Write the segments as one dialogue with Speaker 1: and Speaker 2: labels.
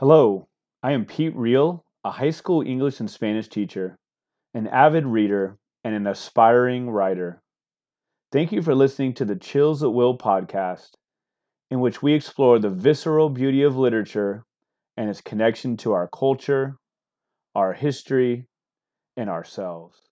Speaker 1: Hello, I am Pete Reel, a high school English and Spanish teacher, an avid reader, and an aspiring writer. Thank you for listening to the Chills at Will podcast, in which we explore the visceral beauty of literature and its connection to our culture, our history, and ourselves.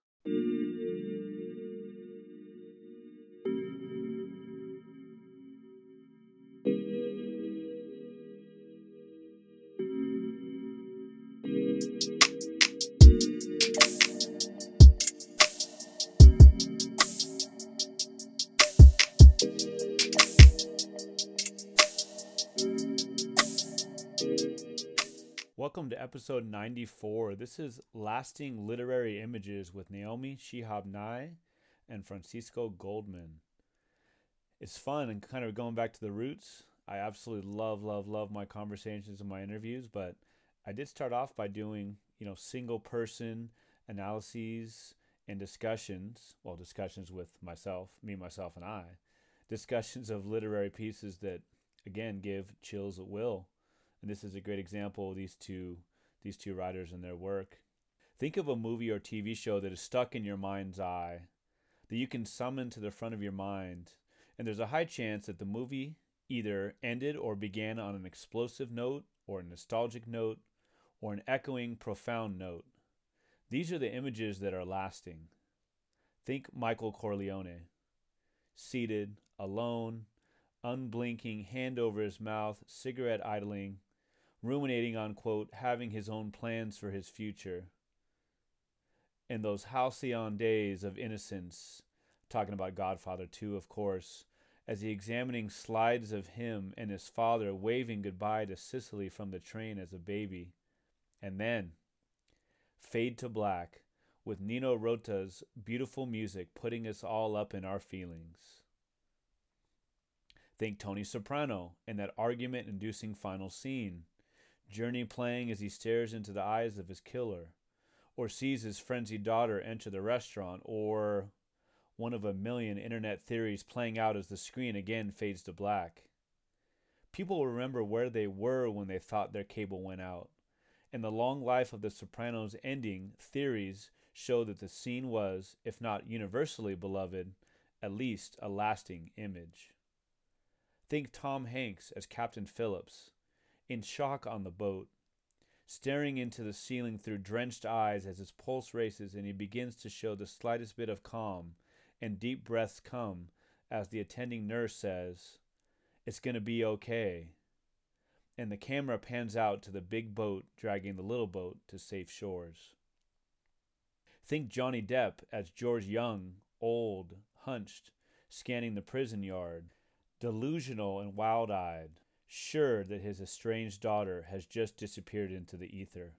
Speaker 1: Welcome to episode 94. This is Lasting Literary Images with Naomi Shihab Nye and Francisco Goldman. It's fun and kind of going back to the roots. I absolutely love my conversations and my interviews, but I did start off by doing, single person analyses and discussions with myself, myself, and I. Discussions of literary pieces that, again, give chills at will. And this is a great example of these two writers and their work. Think of a movie or TV show that is stuck in your mind's eye, that you can summon to the front of your mind, and there's a high chance that the movie either ended or began on an explosive note, or a nostalgic note, or an echoing, profound note. These are the images that are lasting. Think Michael Corleone, seated, alone, unblinking, hand over his mouth, cigarette idling, ruminating on, quote, having his own plans for his future. In those halcyon days of innocence, talking about Godfather 2, of course, as the examining slides of him and his father waving goodbye to Sicily from the train as a baby. And then, fade to black, with Nino Rota's beautiful music putting us all up in our feelings. Think Tony Soprano in that argument-inducing final scene, Journey playing as he stares into the eyes of his killer, or sees his frenzied daughter enter the restaurant, or one of a million internet theories playing out as the screen again fades to black. People will remember where they were when they thought their cable went out. In the long life of The Sopranos ending, theories show that the scene was, if not universally beloved, at least a lasting image. Think Tom Hanks as Captain Phillips, in shock on the boat, staring into the ceiling through drenched eyes as his pulse races and he begins to show the slightest bit of calm, and deep breaths come as the attending nurse says, "It's going to be okay." And the camera pans out to the big boat dragging the little boat to safe shores. Think Johnny Depp as George Young, old, hunched, scanning the prison yard, delusional and wild-eyed, sure that his estranged daughter has just disappeared into the ether.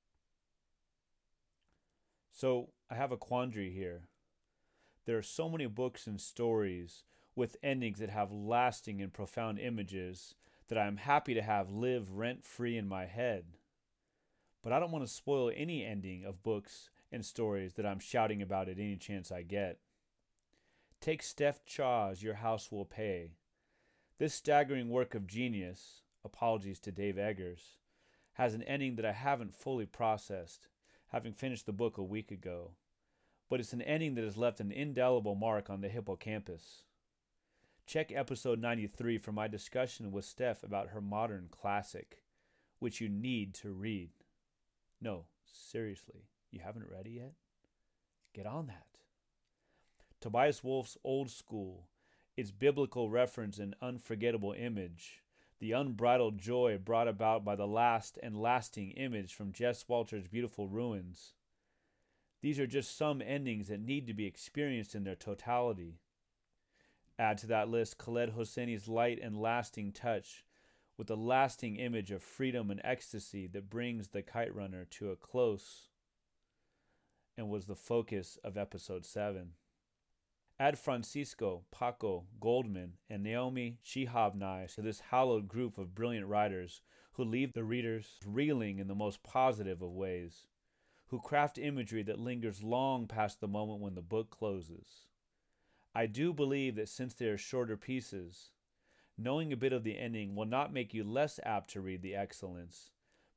Speaker 1: So, I have a quandary here. There are so many books and stories with endings that have lasting and profound images that I am happy to have live rent-free in my head. But I don't want to spoil any ending of books and stories that I'm shouting about at any chance I get. Take Steph Chaw's Your House Will Pay. This staggering work of genius, apologies to Dave Eggers, has an ending that I haven't fully processed, having finished the book a week ago. But it's an ending that has left an indelible mark on the hippocampus. Check episode 93 for my discussion with Steph about her modern classic, which you need to read. No, seriously, you haven't read it yet? Get on that. Tobias Wolff's Old School, its biblical reference and unforgettable image, the unbridled joy brought about by the last and lasting image from Jess Walter's Beautiful Ruins. These are just some endings that need to be experienced in their totality. Add to that list Khaled Hosseini's light and lasting touch, with the lasting image of freedom and ecstasy that brings The Kite Runner to a close and was the focus of episode 7. Add Francisco, Paco, Goldman, and Naomi Shihab Nye to this hallowed group of brilliant writers who leave the readers reeling in the most positive of ways, who craft imagery that lingers long past the moment when the book closes. I do believe that since they are shorter pieces, knowing a bit of the ending will not make you less apt to read the excellence,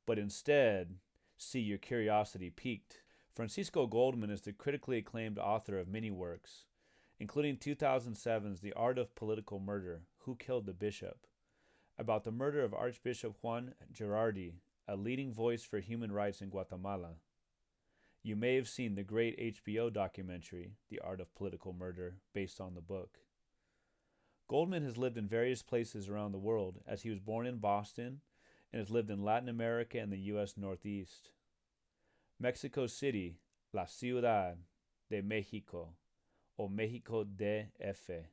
Speaker 1: but instead see your curiosity piqued. Francisco Goldman is the critically acclaimed author of many works, including 2007's The Art of Political Murder, Who Killed the Bishop, about the murder of Archbishop Juan Gerardi, a leading voice for human rights in Guatemala. You may have seen the great HBO documentary, The Art of Political Murder, based on the book. Goldman has lived in various places around the world, as he was born in Boston and has lived in Latin America and the U.S. Northeast. Mexico City, La Ciudad de Mexico, or Mexico DF.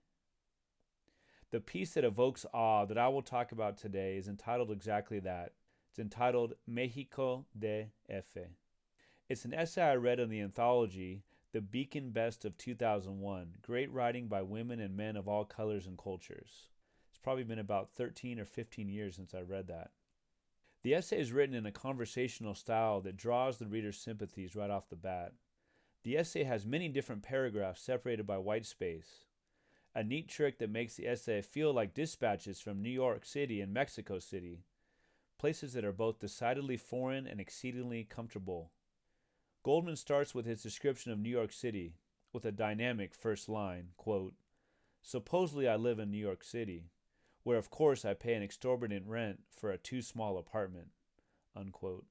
Speaker 1: The piece that evokes awe that I will talk about today is entitled exactly that. It's entitled Mexico DF. It's an essay I read in the anthology The Beacon Best of 2001, great writing by women and men of all colors and cultures. It's probably been about 13 or 15 years since I read that. The essay is written in a conversational style that draws the reader's sympathies right off the bat. The essay has many different paragraphs separated by white space, a neat trick that makes the essay feel like dispatches from New York City and Mexico City, places that are both decidedly foreign and exceedingly comfortable. Goldman starts with his description of New York City with a dynamic first line, quote, "Supposedly I live in New York City, where of course I pay an exorbitant rent for a too small apartment," unquote.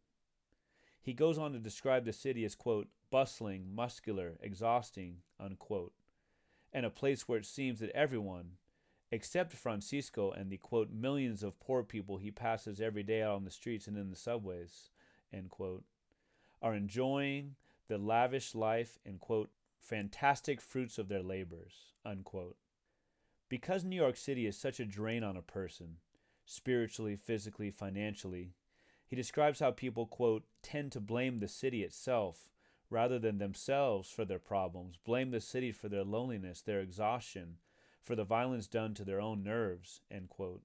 Speaker 1: He goes on to describe the city as, quote, "bustling, muscular, exhausting," unquote, and a place where it seems that everyone, except Francisco and the, quote, "millions of poor people he passes every day out on the streets and in the subways," end quote, are enjoying the lavish life and, quote, "fantastic fruits of their labors," unquote. Because New York City is such a drain on a person, spiritually, physically, financially, he describes how people, quote, "tend to blame the city itself rather than themselves for their problems, blame the city for their loneliness, their exhaustion, for the violence done to their own nerves," end quote.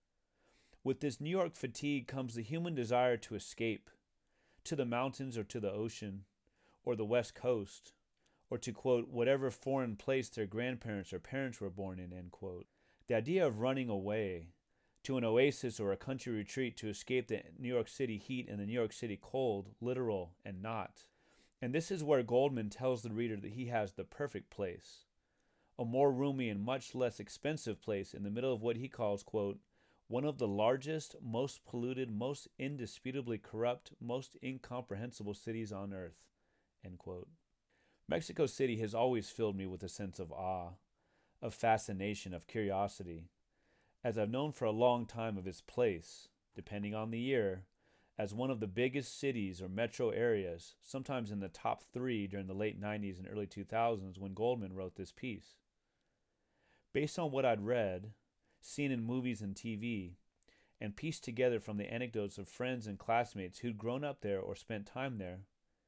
Speaker 1: With this New York fatigue comes the human desire to escape, to the mountains or to the ocean, or the West Coast, or to, quote, "whatever foreign place their grandparents or parents were born in," end quote. The idea of running away to an oasis or a country retreat to escape the New York City heat and the New York City cold, literal and not. And this is where Goldman tells the reader that he has the perfect place, a more roomy and much less expensive place in the middle of what he calls, quote, "one of the largest, most polluted, most indisputably corrupt, most incomprehensible cities on earth," end quote. Mexico City has always filled me with a sense of awe, of fascination, of curiosity, as I've known for a long time of its place, depending on the year, as one of the biggest cities or metro areas, sometimes in the top 3 during the late 90s and early 2000s when Goldman wrote this piece. Based on what I'd read, seen in movies and TV, and pieced together from the anecdotes of friends and classmates who'd grown up there or spent time there,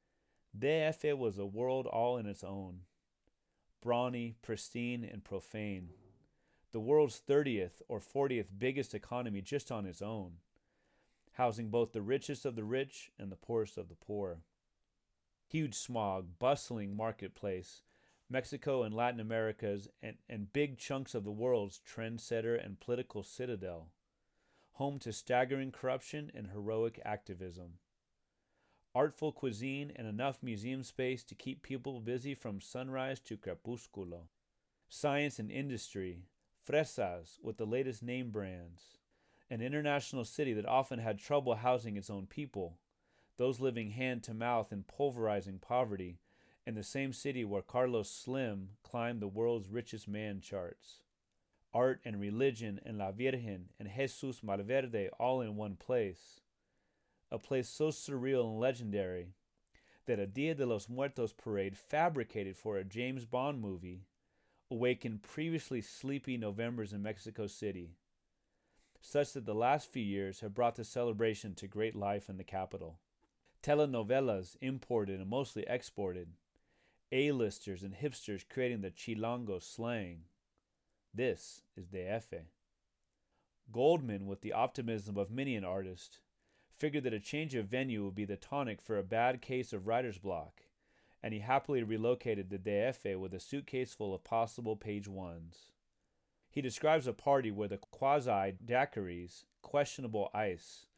Speaker 1: DF was a world all in its own, brawny, pristine, and profane, the world's 30th or 40th biggest economy just on its own, housing both the richest of the rich and the poorest of the poor. Huge smog, bustling marketplace, Mexico and Latin America's and big chunks of the world's trendsetter and political citadel, home to staggering corruption and heroic activism. Artful cuisine and enough museum space to keep people busy from sunrise to crepusculo. Science and industry, fresas with the latest name brands. An international city that often had trouble housing its own people, those living hand to mouth in pulverizing poverty, in the same city where Carlos Slim climbed the world's richest man charts. Art and religion and La Virgen and Jesus Malverde all in one place. A place so surreal and legendary that a Dia de los Muertos parade fabricated for a James Bond movie awakened previously sleepy Novembers in Mexico City, such that the last few years have brought the celebration to great life in the capital. Telenovelas imported and mostly exported, A-listers and hipsters creating the Chilango slang. This is DF. Goldman, with the optimism of many an artist, figured that a change of venue would be the tonic for a bad case of writer's block, and he happily relocated to DF with a suitcase full of possible page 1s. He describes a party where the quasi-daiquiris, questionable ice,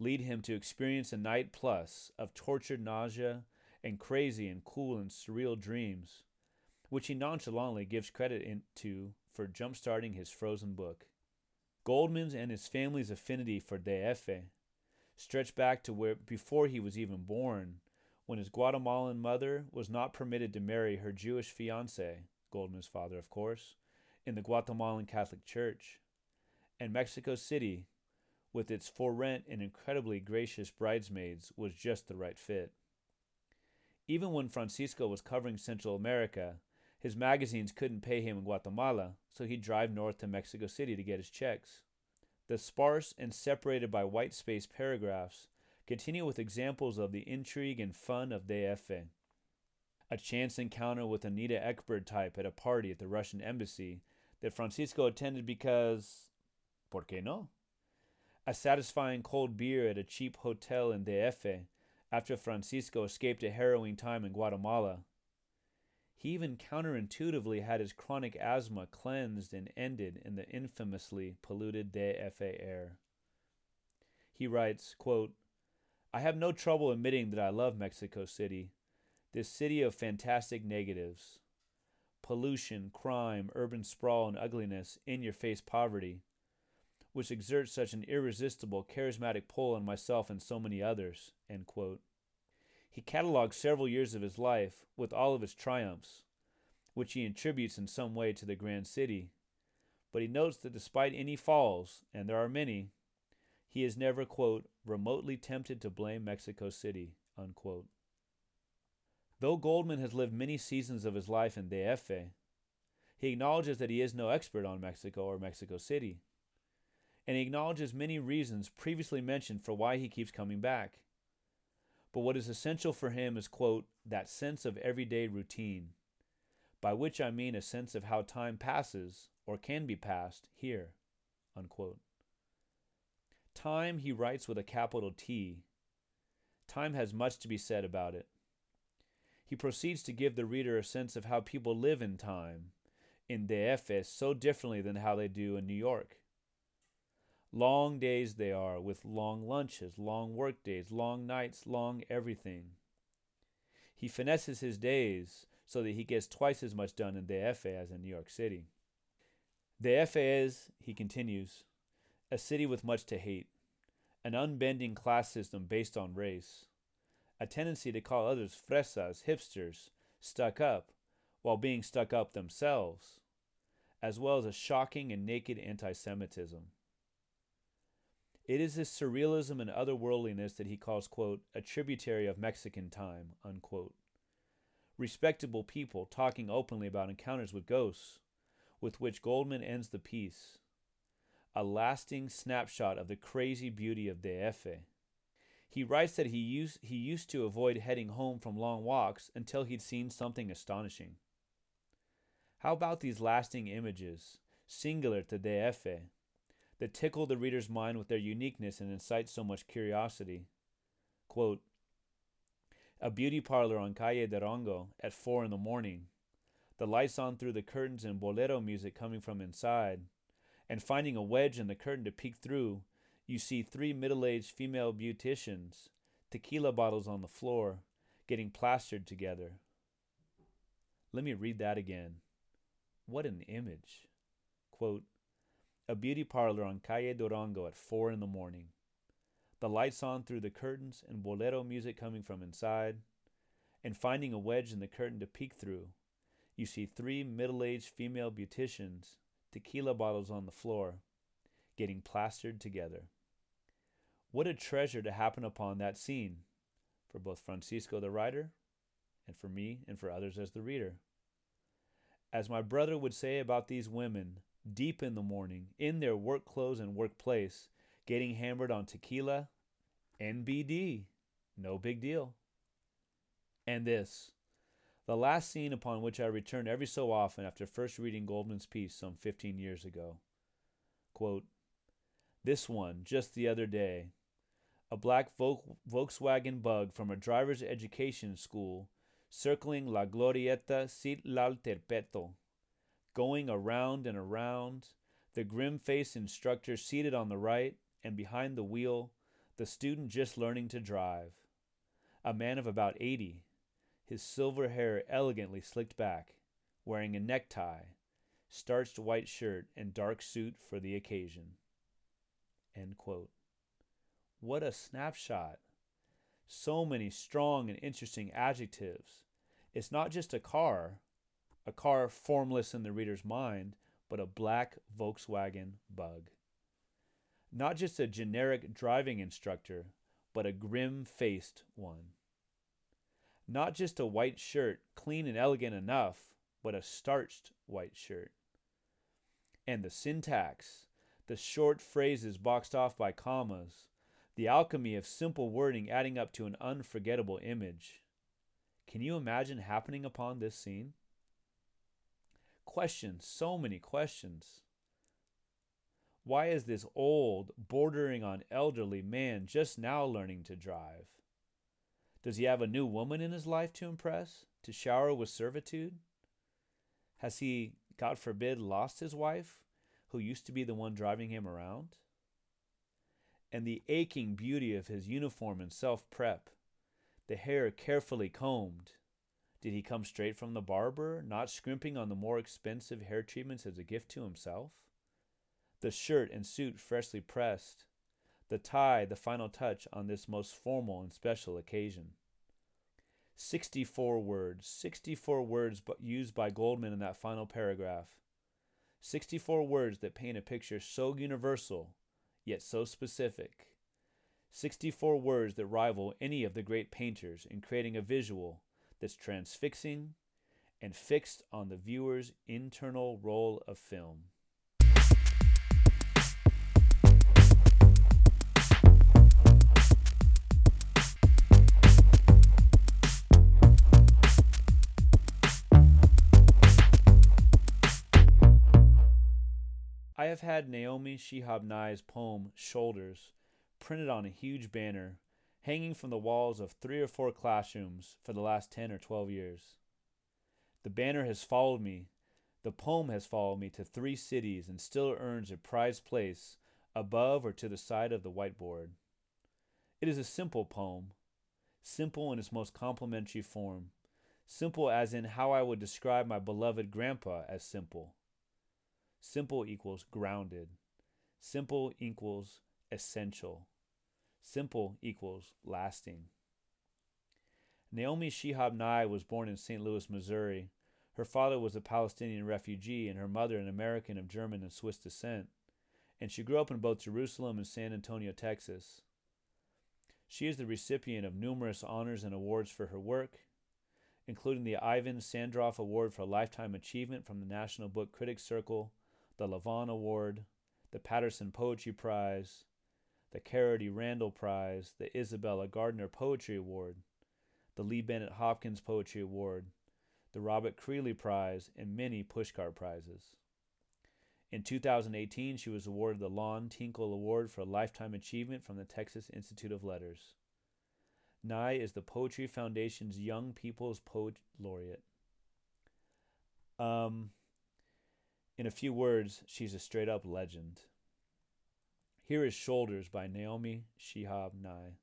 Speaker 1: lead him to experience a night plus of tortured nausea and crazy and cool and surreal dreams, which he nonchalantly gives credit to for jump-starting his frozen book. Goldman's and his family's affinity for DF stretched back to where before he was even born, when his Guatemalan mother was not permitted to marry her Jewish fiancé, Goldman's father, of course, in the Guatemalan Catholic Church, and Mexico City, with its for rent and incredibly gracious bridesmaids, was just the right fit. Even when Francisco was covering Central America, his magazines couldn't pay him in Guatemala, so he'd drive north to Mexico City to get his checks. The sparse and separated by white space paragraphs continue with examples of the intrigue and fun of DF. A chance encounter with Anita Ekberg type at a party at the Russian embassy that Francisco attended because, ¿por qué no? A satisfying cold beer at a cheap hotel in DF after Francisco escaped a harrowing time in Guatemala. He even counterintuitively had his chronic asthma cleansed and ended in the infamously polluted DF air. He writes, quote, "I have no trouble admitting that I love Mexico City, this city of fantastic negatives. Pollution, crime, urban sprawl, and ugliness, in-your-face poverty, which exerts such an irresistible, charismatic pull on myself and so many others." End quote. He catalogues several years of his life with all of its triumphs, which he attributes in some way to the grand city, but he notes that despite any falls, and there are many, he is never, quote, remotely tempted to blame Mexico City, unquote. Though Goldman has lived many seasons of his life in DF, he acknowledges that he is no expert on Mexico or Mexico City, and he acknowledges many reasons previously mentioned for why he keeps coming back. But what is essential for him is, quote, that sense of everyday routine, by which I mean a sense of how time passes, or can be passed, here, unquote. Time, he writes with a capital T. Time has much to be said about it. He proceeds to give the reader a sense of how people live in time, in DF, so differently than how they do in New York. Long days they are, with long lunches, long work days, long nights, long everything. He finesses his days so that he gets twice as much done in DF as in New York City. DF is, he continues, a city with much to hate, an unbending class system based on race, a tendency to call others fresas, hipsters, stuck up, while being stuck up themselves, as well as a shocking and naked anti-Semitism. It is this surrealism and otherworldliness that he calls, quote, a tributary of Mexican time, unquote. Respectable people talking openly about encounters with ghosts, with which Goldman ends the piece. A lasting snapshot of the crazy beauty of DF. He writes that he used to avoid heading home from long walks until he'd seen something astonishing. How about these lasting images, singular to DF, that tickle the reader's mind with their uniqueness and incite so much curiosity? Quote, a beauty parlor on Calle Durango at 4 a.m, the lights on through the curtains and bolero music coming from inside, and finding a wedge in the curtain to peek through, you see 3 middle-aged female beauticians, tequila bottles on the floor, getting plastered together. Let me read that again. What an image. Quote, a beauty parlor on Calle Durango at 4 a.m, the lights on through the curtains and bolero music coming from inside, and finding a wedge in the curtain to peek through, you see 3 middle-aged female beauticians, tequila bottles on the floor, getting plastered together. What a treasure to happen upon that scene, for both Francisco the writer, and for me and for others as the reader. As my brother would say about these women, deep in the morning, in their work clothes and workplace, getting hammered on tequila, NBD, no big deal. And this, the last scene upon which I return every so often after first reading Goldman's piece some 15 years ago. Quote, this one, just the other day, a black Volkswagen Bug from a driver's education school circling La Glorieta Citlal-Terpeto, going around and around, the grim-faced instructor seated on the right, and behind the wheel, the student just learning to drive, a man of about 80, his silver hair elegantly slicked back, wearing a necktie, starched white shirt, and dark suit for the occasion. End quote. What a snapshot. So many strong and interesting adjectives. It's not just a car formless in the reader's mind, but a black Volkswagen Bug. Not just a generic driving instructor, but a grim-faced one. Not just a white shirt, clean and elegant enough, but a starched white shirt. And the syntax, the short phrases boxed off by commas, the alchemy of simple wording adding up to an unforgettable image. Can you imagine happening upon this scene? Questions, so many questions. Why is this old, bordering on elderly man just now learning to drive? Does he have a new woman in his life to impress, to shower with servitude? Has he, God forbid, lost his wife, who used to be the one driving him around? And the aching beauty of his uniform and self-prep, the hair carefully combed. Did he come straight from the barber, not scrimping on the more expensive hair treatments as a gift to himself? The shirt and suit freshly pressed, the tie the final touch on this most formal and special occasion. 64 words used by Goldman in that final paragraph. 64 words that paint a picture so universal, yet so specific. 64 words that rival any of the great painters in creating a visual that's transfixing and fixed on the viewer's internal roll of film. I have had Naomi Shihab Nye's poem, Shoulders, printed on a huge banner, hanging from the walls of 3 or 4 classrooms for the last 10 or 12 years. The banner has followed me, the poem has followed me to 3 cities and still earns a prized place above or to the side of the whiteboard. It is a simple poem, simple in its most complimentary form, simple as in how I would describe my beloved grandpa as simple. Simple equals grounded. Simple equals essential. Simple equals lasting. Naomi Shihab Nye was born in St. Louis, Missouri. Her father was a Palestinian refugee and her mother an American of German and Swiss descent, and she grew up in both Jerusalem and San Antonio, Texas. She is the recipient of numerous honors and awards for her work, including the Ivan Sandroff Award for Lifetime Achievement from the National Book Critics Circle, the Levon Award, the Patterson Poetry Prize, the Carity Randall Prize, the Isabella Gardner Poetry Award, the Lee Bennett Hopkins Poetry Award, the Robert Creeley Prize, and many Pushcart Prizes. In 2018, she was awarded the Lon Tinkle Award for Lifetime Achievement from the Texas Institute of Letters. Nye is the Poetry Foundation's Young People's Poet Laureate. In a few words, she's a straight-up legend. Here is Shoulders by Naomi Shihab Nye.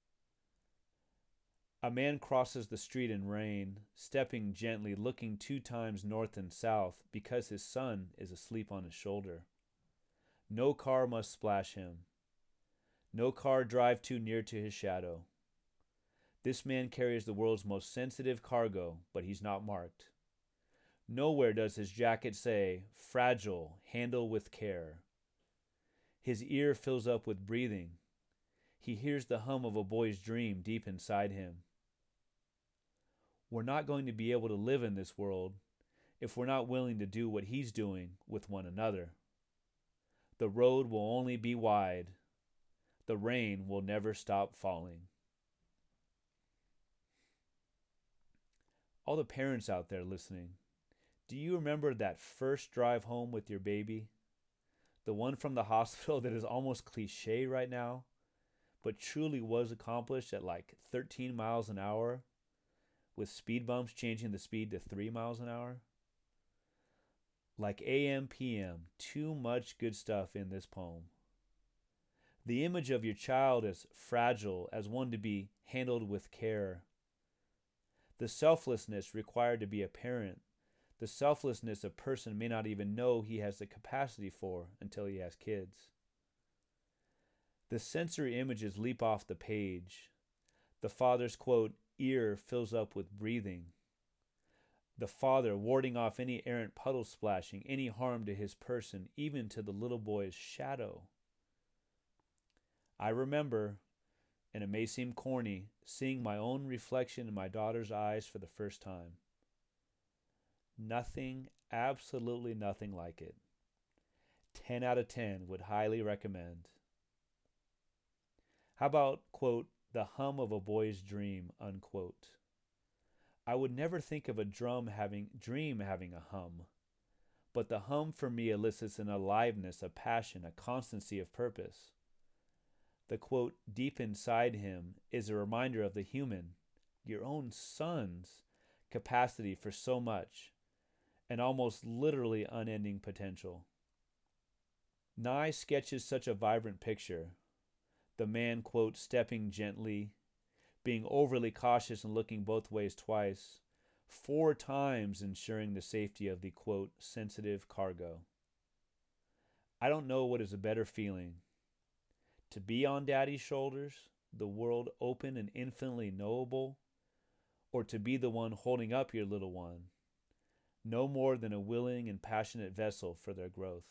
Speaker 1: A man crosses the street in rain, stepping gently, looking 2 times north and south because his son is asleep on his shoulder. No car must splash him. No car drive too near to his shadow. This man carries the world's most sensitive cargo, but he's not marked. Nowhere does his jacket say, "Fragile, handle with care." His ear fills up with breathing. He hears the hum of a boy's dream deep inside him. We're not going to be able to live in this world if we're not willing to do what he's doing with one another. The road will only be wide. The rain will never stop falling. All the parents out there listening, do you remember that first drive home with your baby? The one from the hospital that is almost cliche right now, but truly was accomplished at like 13 miles an hour, with speed bumps changing the speed to 3 miles an hour? Like AM, PM, too much good stuff in this poem. The image of your child as fragile, as one to be handled with care. The selflessness required to be a parent. The selflessness a person may not even know he has the capacity for until he has kids. The sensory images leap off the page. The father's, quote, ear fills up with breathing. The father warding off any errant puddle splashing, any harm to his person, even to the little boy's shadow. I remember, and it may seem corny, seeing my own reflection in my daughter's eyes for the first time. Nothing, absolutely nothing like it. 10 out of 10 would highly recommend. How about, quote, the hum of a boy's dream, unquote. I would never think of a dream having a hum, but the hum for me elicits an aliveness, a passion, a constancy of purpose. The, quote, deep inside him is a reminder of the human, your own son's, capacity for so much, and almost literally unending potential. Nye sketches such a vibrant picture. The man, quote, stepping gently, being overly cautious and looking both ways twice, 4 times ensuring the safety of the, quote, sensitive cargo. I don't know what is a better feeling. To be on daddy's shoulders, the world open and infinitely knowable, or to be the one holding up your little one, no more than a willing and passionate vessel for their growth.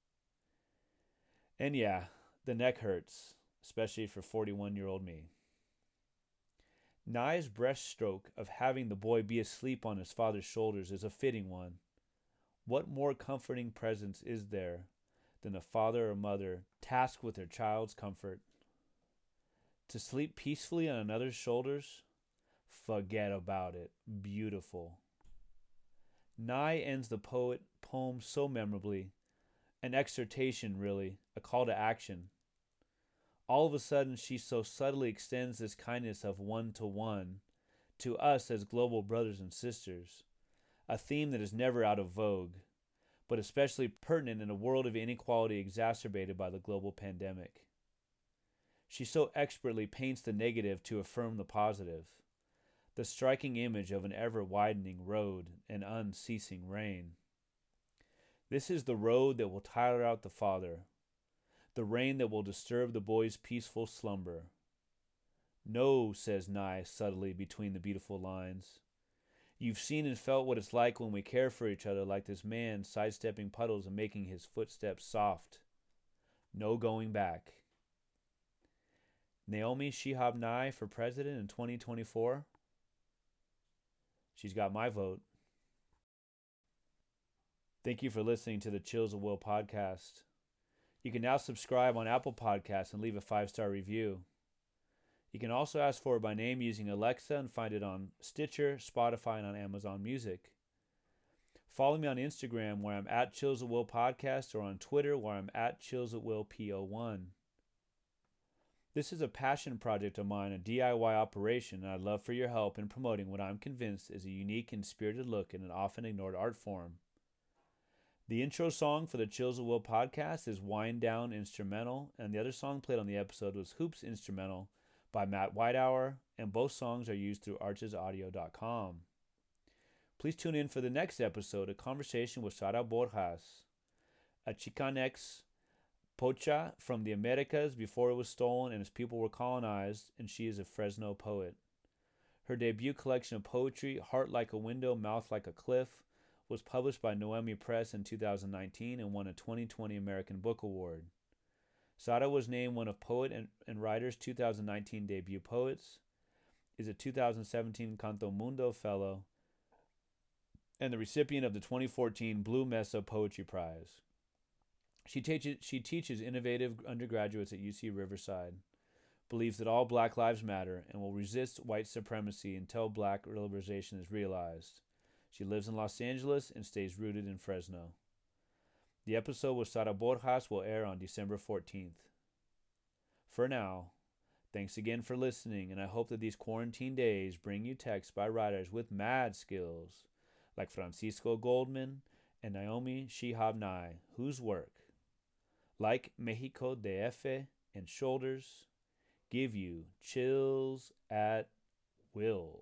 Speaker 1: And yeah, the neck hurts, especially for 41-year-old me. Nye's breaststroke of having the boy be asleep on his father's shoulders is a fitting one. What more comforting presence is there than a father or mother tasked with their child's comfort? To sleep peacefully on another's shoulders? Forget about it. Beautiful. Nye ends the poem so memorably, an exhortation really, a call to action. All of a sudden, she so subtly extends this kindness of one-to-one to us as global brothers and sisters, a theme that is never out of vogue, but especially pertinent in a world of inequality exacerbated by the global pandemic. She so expertly paints the negative to affirm the positive, the striking image of an ever-widening road and unceasing rain. This is the road that will tire out the father, the rain that will disturb the boy's peaceful slumber. No, says Nye subtly between the beautiful lines. You've seen and felt what it's like when we care for each other like this man sidestepping puddles and making his footsteps soft. No going back. Naomi Shihab Nye for president in 2024? She's got my vote. Thank you for listening to the Chills at Will podcast. You can now subscribe on Apple Podcasts and leave a 5-star review. You can also ask for it by name using Alexa and find it on Stitcher, Spotify, and on Amazon Music. Follow me on Instagram where I'm at Chills at Will Podcast or on Twitter where I'm at Chills at Will PO1. This is a passion project of mine, a DIY operation, and I'd love for your help in promoting what I'm convinced is a unique and spirited look in an often ignored art form. The intro song for the Chills at Will podcast is Wind Down Instrumental, and the other song played on the episode was Hoops Instrumental by Matt Whitehour, and both songs are used through archesaudio.com. Please tune in for the next episode, a conversation with Sara Borjas, a Chicanx Pocha from the Americas before it was stolen and its people were colonized, and she is a Fresno poet. Her debut collection of poetry, Heart Like a Window, Mouth Like a Cliff, was published by Noemi Press in 2019 and won a 2020 American Book Award. Sara was named one of Poet and Writer's 2019 debut poets, is a 2017 Canto Mundo Fellow, and the recipient of the 2014 Blue Mesa Poetry Prize. She teaches innovative undergraduates at UC Riverside, believes that all Black lives matter, and will resist white supremacy until Black liberation is realized. She lives in Los Angeles and stays rooted in Fresno. The episode with Sara Borjas will air on December 14th. For now, thanks again for listening, and I hope that these quarantine days bring you texts by writers with mad skills, like Francisco Goldman and Naomi Shihab Nye, whose work, like Mexico DF and shoulders, give you chills at will.